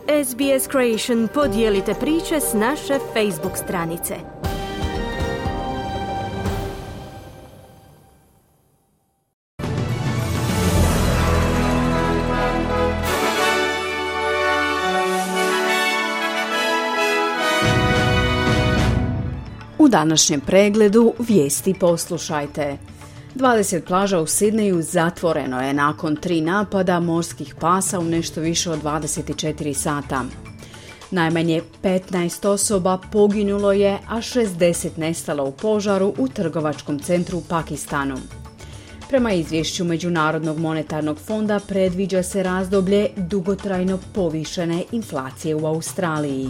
SBS Creation podijelite priče s naše Facebook stranice. U današnjem pregledu vijesti poslušajte. 20 plaža u Sidneju zatvoreno je nakon 3 napada morskih pasa u nešto više od 24 sata. Najmanje 15 osoba poginulo je, a 60 nestalo u požaru u trgovačkom centru u Pakistanu. Prema izvješću Međunarodnog monetarnog fonda predviđa se razdoblje dugotrajno povišene inflacije u Australiji.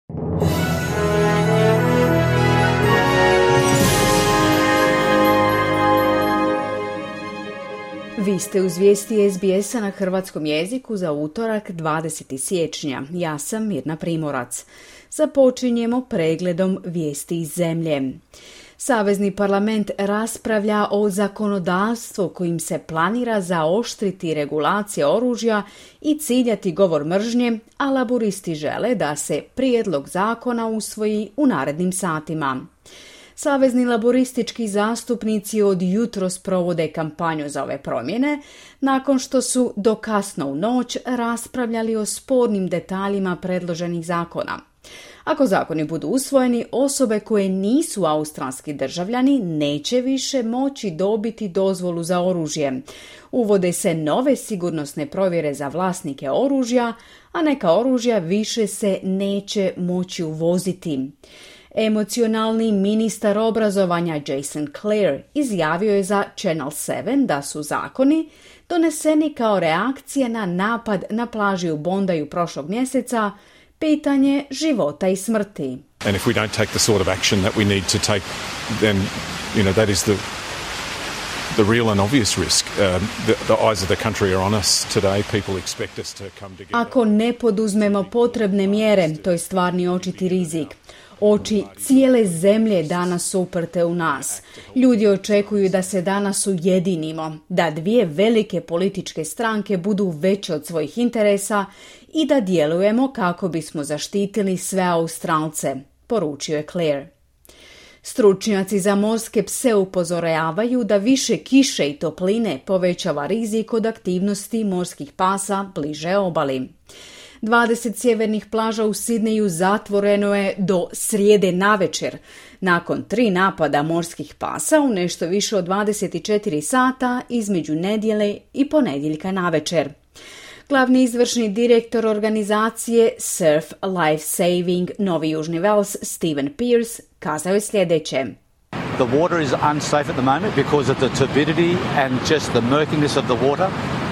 Vi ste uz vijesti SBS-a na hrvatskom jeziku za utorak 20. siječnja. Ja sam Mirna Primorac. Započinjemo pregledom vijesti iz zemlje. Savezni parlament raspravlja o zakonodavstvu kojim se planira zaoštriti regulacije oružja i ciljati govor mržnje, a laburisti žele da se prijedlog zakona usvoji u narednim satima. Savezni laboristički zastupnici od jutros provode kampanju za ove promjene, nakon što su do kasno u noć raspravljali o spornim detaljima predloženih zakona. Ako zakoni budu usvojeni, osobe koje nisu australski državljani neće više moći dobiti dozvolu za oružje. Uvode se nove sigurnosne provjere za vlasnike oružja, a neka oružja više se neće moći uvoziti. Emocionalni ministar obrazovanja Jason Clare izjavio je za Channel 7 da su zakoni doneseni kao reakcija na napad na plaži u Bondaju prošlog mjeseca, pitanje života i smrti. And if we don't take the sort of action that we need to take, then that is the real and obvious risk. The eyes of the country are on us today. People expect us to come together. Ako ne poduzmemo potrebne mjere, to je stvarni očiti rizik. Oči cijele zemlje danas su uprte u nas. Ljudi očekuju da se danas ujedinimo, da dvije velike političke stranke budu veće od svojih interesa i da djelujemo kako bismo zaštitili sve Australce, poručio je Clare. Stručnjaci za morske pse upozoravaju da više kiše i topline povećava rizik od aktivnosti morskih pasa bliže obali. 20 sjevernih plaža u Sidneju zatvoreno je do srijede navečer, nakon 3 napada morskih pasa u nešto više od 24 sata između nedjelje i ponedjeljka navečer. Glavni izvršni direktor organizacije Surf Life Saving Novi Južni Vels, Stephen Pearce, kazao je sljedeće. The water is unsafe at the moment because of the turbidity and just the murkiness of the water.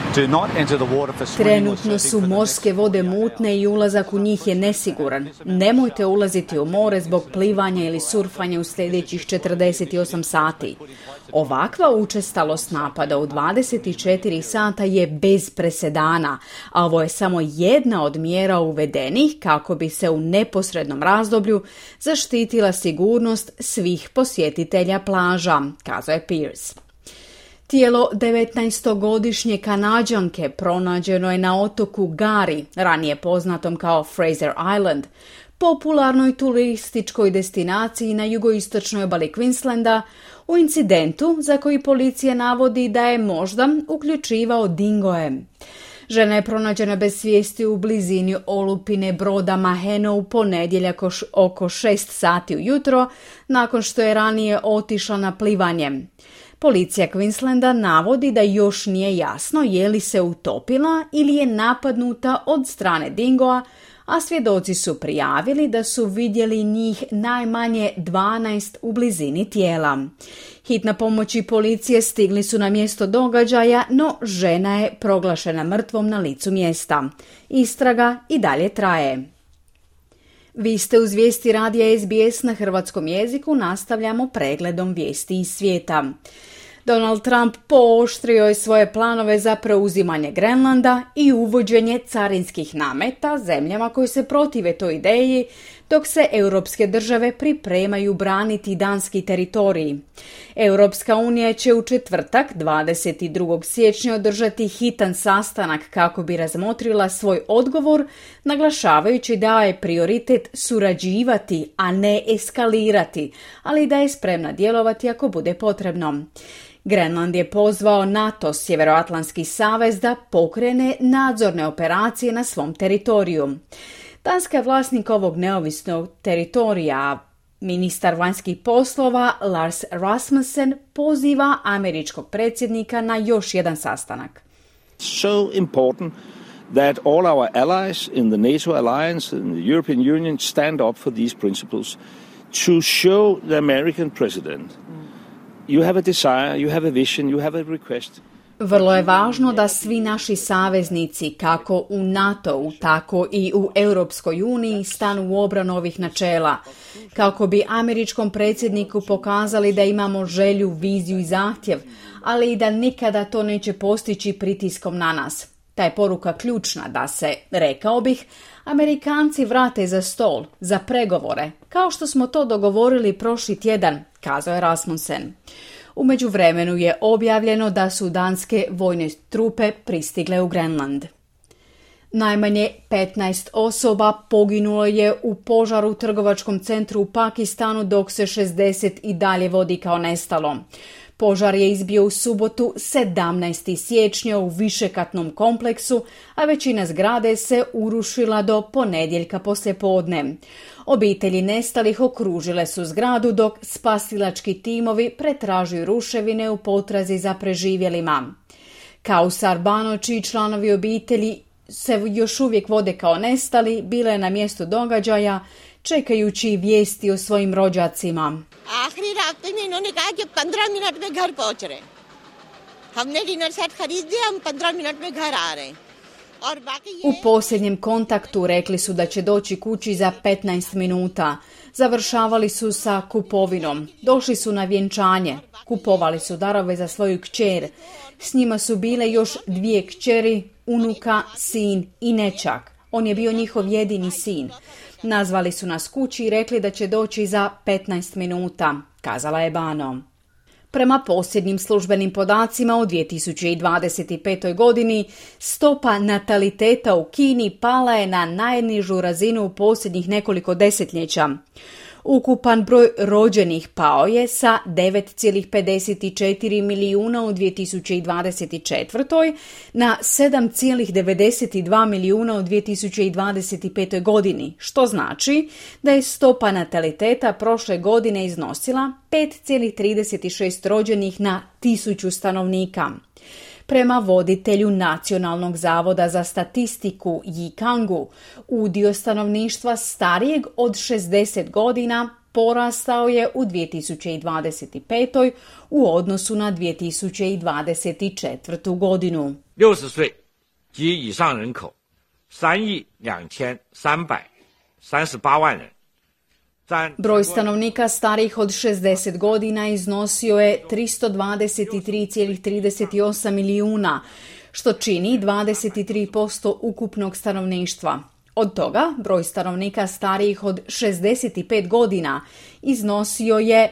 Trenutno su morske vode mutne i ulazak u njih je nesiguran. Nemojte ulaziti u more zbog plivanja ili surfanja u sljedećih 48 sati. Ovakva učestalost napada u 24 sata je bez presedana, a ovo je samo jedna od mjera uvedenih kako bi se u neposrednom razdoblju zaštitila sigurnost svih posjetitelja plaža, kazao je Pearce. Tijelo 19-godišnje Kanađanke pronađeno je na otoku Gari, ranije poznatom kao Fraser Island, popularnoj turističkoj destinaciji na jugoistočnoj obali Queenslanda, u incidentu za koji policija navodi da je možda uključivao dingoe. Žena je pronađena bez svijesti u blizini olupine broda Maheno u ponedjeljak oko 6 sati ujutro, nakon što je ranije otišla na plivanje. Policija Queenslanda navodi da još nije jasno je li se utopila ili je napadnuta od strane dingoa, a svjedoci su prijavili da su vidjeli njih najmanje 12 u blizini tijela. Hitna pomoć i policije stigli su na mjesto događaja, no žena je proglašena mrtvom na licu mjesta. Istraga i dalje traje. Vi ste uz vijesti radija SBS na hrvatskom jeziku, nastavljamo pregledom vijesti iz svijeta. Donald Trump pooštrio je svoje planove za preuzimanje Grenlanda i uvođenje carinskih nameta zemljama koje se protive toj ideji, dok se europske države pripremaju braniti danski teritorij. Europska unija će u četvrtak, 22. siječnja, održati hitan sastanak kako bi razmotrila svoj odgovor, naglašavajući da je prioritet surađivati, a ne eskalirati, ali da je spremna djelovati ako bude potrebno. Grenland je pozvao NATO, Sjeveroatlantski savez, da pokrene nadzorne operacije na svom teritoriju. Danska je vlasnik ovog neovisnog teritorija. Ministar vanjskih poslova Lars Rasmussen poziva američkog predsjednika na još jedan sastanak. So important that all our allies in the NATO alliance and the European Union stand up for these principles to show the American president you have a desire, you have a vision, you have a request. Vrlo je važno da svi naši saveznici, kako u NATO-u, tako i u Europskoj uniji, stanu u obranu ovih načela, kako bi američkom predsjedniku pokazali da imamo želju, viziju i zahtjev, ali i da nikada to neće postići pritiskom na nas. Ta je poruka ključna da se, rekao bih, Amerikanci vrate za stol, za pregovore, kao što smo to dogovorili prošli tjedan, kazao je Rasmussen. U međuvremenu je objavljeno da su danske vojne trupe pristigle u Grenland. Najmanje 15 osoba poginulo je u požaru u trgovačkom centru u Pakistanu, dok se 60 i dalje vodi kao nestalo. Požar je izbio u subotu 17. siječnja u višekatnom kompleksu, a većina zgrade se urušila do ponedjeljka poslijepodne. Obitelji nestalih okružile su zgradu dok spasilački timovi pretražuju ruševine u potrazi za preživjelima. Kausar Bano, čiji članovi obitelji se još uvijek vode kao nestali, bila je na mjestu događaja čekajući vijesti o svojim rođacima. आखिरी रास्ते में इन्होंने कहा कि 15 मिनट में घर पहुंच रहे हैं। हमने डिनर सेट खरीद दिया, हम 15 मिनट में घर आ रहे हैं। और बाकी ये U posljednjem kontaktu rekli su da će doći kući za 15 minuta. Završavali su sa kupovinom. Došli su na vjenčanje. Kupovali su darove za svoju kćer. S njima su bile još 2 kćeri, unuka, sin i nećak. On je bio njihov jedini sin. Nazvali su nas kući i rekli da će doći za 15 minuta, kazala je Bano. Prema posljednjim službenim podacima u 2025. godini stopa nataliteta u Kini pala je na najnižu razinu u posljednjih nekoliko desetljeća. Ukupan broj rođenih pao je sa 9,54 milijuna u 2024. na 7,92 milijuna u 2025. godini, što znači da je stopa nataliteta prošle godine iznosila 5,36 rođenih na 1000 stanovnika. Prema voditelju Nacionalnog zavoda za statistiku Yi Kangu, udio stanovništva starijeg od 60 godina porastao je u 2025. u odnosu na 2024. godinu. 60岁及以上人口3.2338万人。 Broj stanovnika starijih od 60 godina iznosio je 323,38 milijuna, što čini 23% ukupnog stanovništva. Od toga, broj stanovnika starijih od 65 godina iznosio je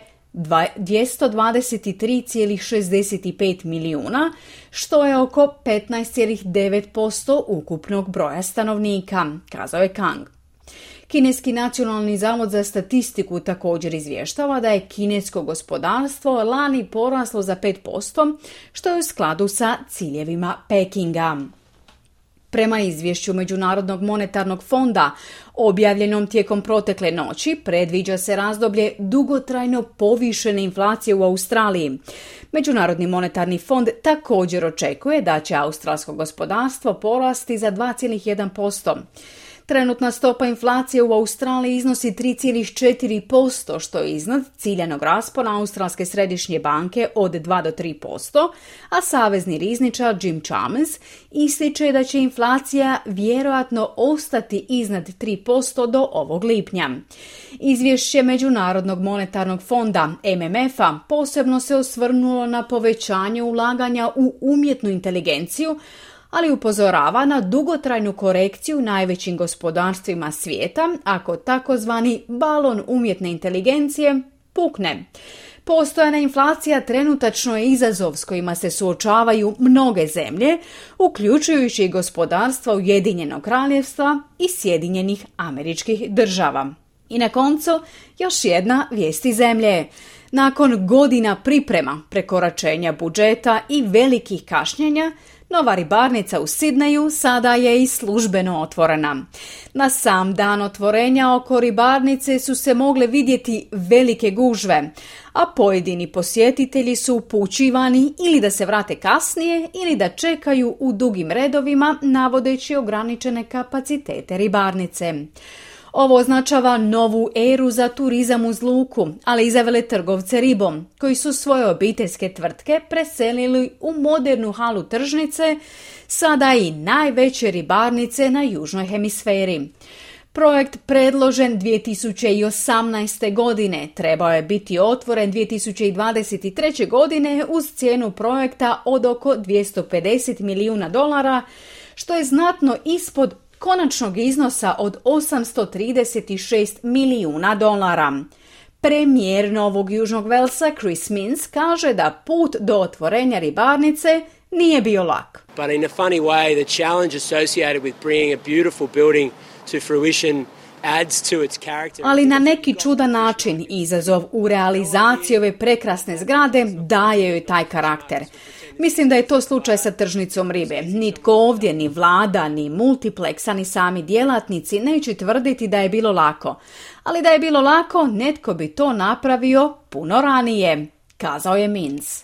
223,65 milijuna, što je oko 15,9% ukupnog broja stanovnika, kazao je Kang. Kineski nacionalni zavod za statistiku također izvještava da je kinesko gospodarstvo lani poraslo za 5%, što je u skladu sa ciljevima Pekinga. Prema izvješću Međunarodnog monetarnog fonda, objavljenom tijekom protekle noći, predviđa se razdoblje dugotrajno povišene inflacije u Australiji. Međunarodni monetarni fond također očekuje da će australsko gospodarstvo porasti za 2,1%. Trenutna stopa inflacije u Australiji iznosi 3,4%, što je iznad ciljanog raspona Australske središnje banke od 2 do 3%, a savezni rizničar Jim Chalmers ističe da će inflacija vjerojatno ostati iznad 3% do ovog lipnja. Izvješće Međunarodnog monetarnog fonda MMF-a posebno se osvrnulo na povećanje ulaganja u umjetnu inteligenciju, ali upozorava na dugotrajnu korekciju u najvećim gospodarstvima svijeta ako takozvani balon umjetne inteligencije pukne. Postojana inflacija trenutačno je izazov s kojima se suočavaju mnoge zemlje, uključujući gospodarstva Ujedinjenog kraljevstva i Sjedinjenih Američkih Država. I na koncu još jedna vijest iz zemlje. Nakon godina priprema, prekoračenja budžeta i velikih kašnjenja, nova ribarnica u Sidneju sada je i službeno otvorena. Na sam dan otvorenja oko ribarnice su se mogle vidjeti velike gužve, a pojedini posjetitelji su upućivani ili da se vrate kasnije ili da čekaju u dugim redovima navodeći ograničene kapacitete ribarnice. Ovo označava novu eru za turizam uz luku, ali i za veletrgovce ribom, koji su svoje obiteljske tvrtke preselili u modernu halu tržnice, sada i najveće ribarnice na južnoj hemisferi. Projekt predložen 2018. godine trebao je biti otvoren 2023. godine uz cijenu projekta od oko $250 milijuna, što je znatno ispod konačnog iznosa od $836 milijuna. Premijer Novog Južnog Velsa Chris Minns kaže da put do otvorenja ribarnice nije bio lak. But in a funny way, the challenge associated with bringing a beautiful building to fruition adds to its character. Ali na neki čudan način izazov u realizaciji ove prekrasne zgrade daje joj taj karakter. Mislim da je to slučaj sa tržnicom ribe. Nitko ovdje, ni vlada, ni multipleksa, ni sami djelatnici neće tvrditi da je bilo lako. Ali da je bilo lako, netko bi to napravio puno ranije, kazao je Minns.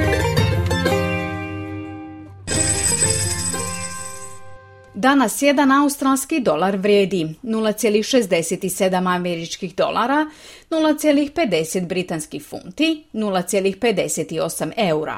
Danas jedan australski dolar vrijedi 0,67 američkih dolara, 0,50 britanskih funti, 0,58 eura.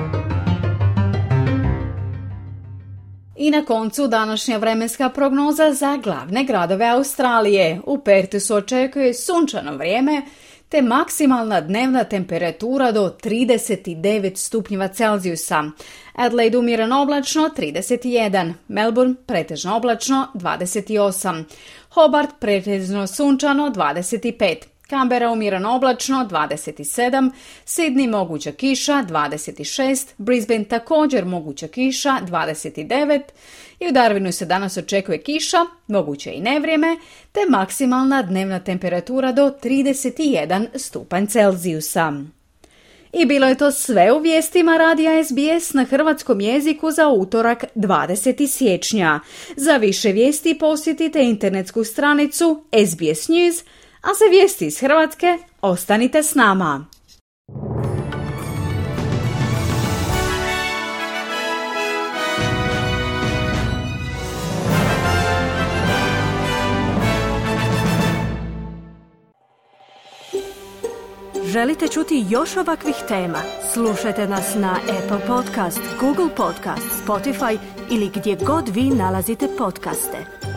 I na koncu današnja vremenska prognoza za glavne gradove Australije. U Perthu se očekuje sunčano vrijeme te maksimalna dnevna temperatura do 39 stupnjeva Celzijusa. Adelaide umjereno oblačno 31, Melbourne pretežno oblačno 28, Hobart pretežno sunčano 25, Canberra umjereno oblačno 27, Sydney moguća kiša 26, Brisbane također moguća kiša 29 i u Darwinu se danas očekuje kiša, moguće i nevrijeme, te maksimalna dnevna temperatura do 31 stupanj Celzijusa. I bilo je to sve u vijestima radija SBS na hrvatskom jeziku za utorak 20. siječnja. Za više vijesti posjetite internetsku stranicu SBS News, a za vijesti iz Hrvatske ostanite s nama. Želite čuti još ovakvih tema? Slušajte nas na Apple Podcast, Google Podcast, Spotify ili gdje god vi nalazite podcaste.